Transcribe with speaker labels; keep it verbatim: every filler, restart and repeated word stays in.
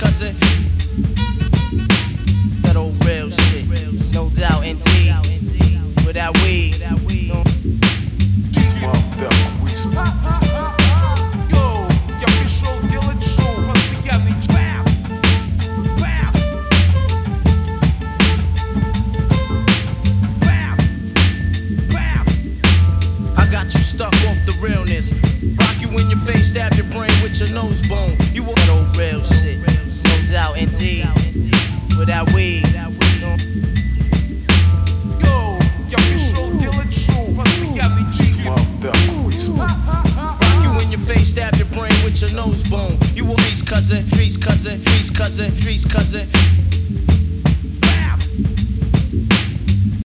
Speaker 1: cousin. That old real shit, no doubt indeed. Without weed,
Speaker 2: Smoked up, we smoke. Yo, я пришел делать шоу, постоянный трап. Рап. Rap. Rap.
Speaker 1: I got you stuck off the realness. Rock you in your face, stab your brain with your nose bone. You want that old real shit, no doubt indeed. Without weed,
Speaker 2: Yo, я пришел делать шоу, постоянный триггер. Smoked up, we smoke.
Speaker 1: rock you in your face, stab your brain with your nose bone. You a Reese cousin, Reese cousin, Reese cousin, Reese cousin.